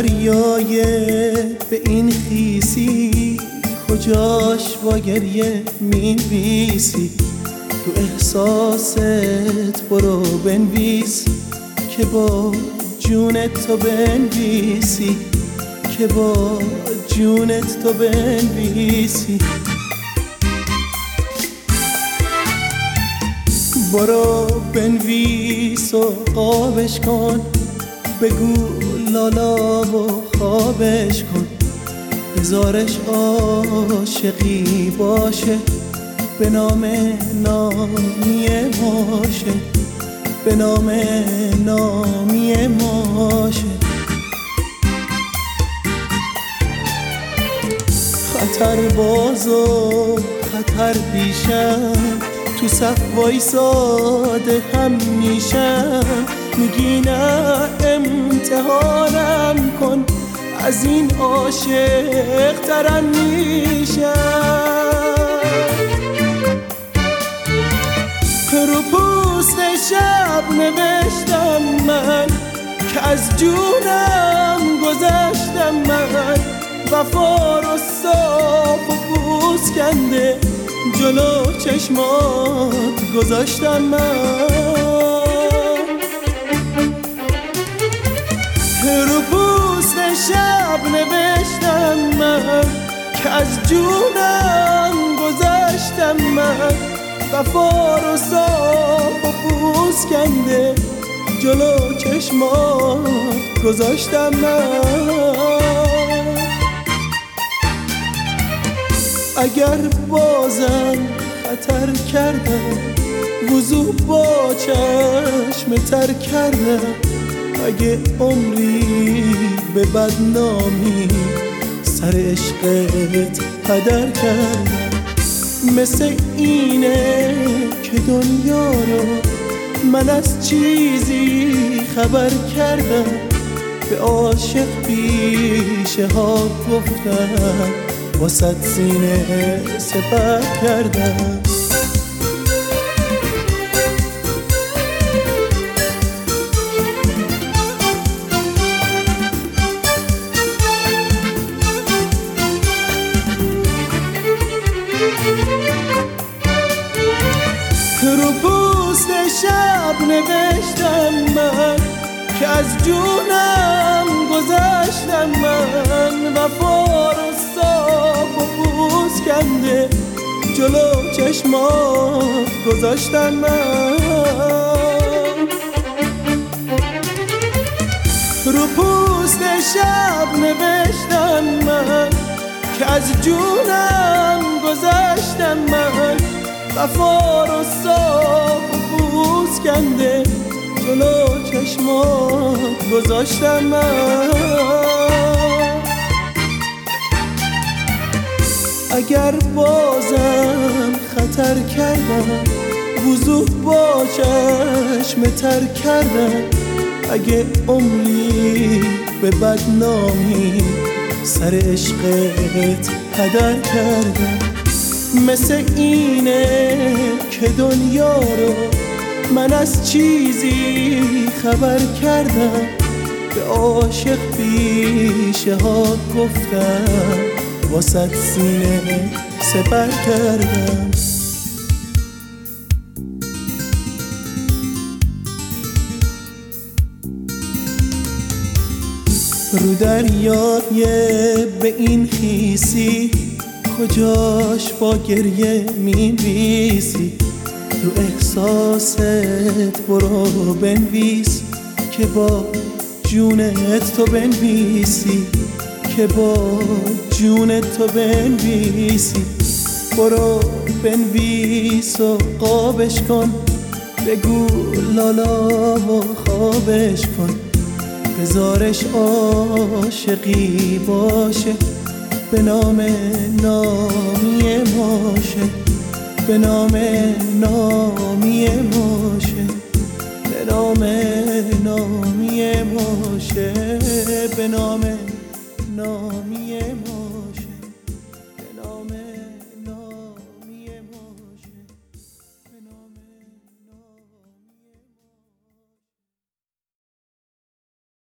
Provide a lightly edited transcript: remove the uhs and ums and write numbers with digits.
دریای به این خیسی کجاش با گریه می‌نویسی؟ تو احساست برو بنویس که با جونت تو بنویسی، که با جونت تو بنویسی. برو بنویس و قابش کن، بگو لالا و خوابش کن، بذارش عاشقی باشه، به نام نامی ماشه، به نام نامی ماشه. خطر باز و خطر پیشم، تو صف وایساده هم میشم، میگی نه امتحانم کن، از این عاشق ترم میشم. رو پوست شب نوشتم من که از جونم گذشتم من، وفا رو صاف و بوس کنده جلو چشمات گذاشتم من. رو پوست شب نوشتم من که از جونم گذشتم من، وفا رو صاف و بوس کنده جلو چشمات گذاشتم من. اگر بازم خطر کردم، وضو با چشم تر کردم، اگه عمری به بدنامی سر عشقت هدر کردم، مثل اینه که دنیا رو من از چیزی خبر کردم، به عاشق پیشه ها گفتم، واسه سینه سپر کردم. رو پوست شب نوشتم من که از جونم گذشتم من، وفا رو صاف و بوس کنده جلو چشمات گذاشتم من. رو پوست شب نوشتم من که از جونم گذشتم من، وفا رو صاف و بوس کنده جلو چشمات گذاشتم من. اگر بازم خطر کردم، وضو با چشم تر کردم، اگه عمری به بدنامی سر عشقت هدر کردم، مثل اینه که دنیا رو من از چیزی خبر کردم، به عاشق پیشه ها گفتم، واسه سینه سپر کردم. رو دریای به این خیسی کجاش با گریه می‌نویسی؟ تو احساست برو بنویس که با جونت تو بنویسی، که با جونت تو بنویسی. برو بنویس و قابش کن، بگو لالا و خوابش کن، بذارش عاشقی باشه، به نام نامی ماشه، به نام نامی ماشه، به نام نامی ماشه، به نام نامی ماشه.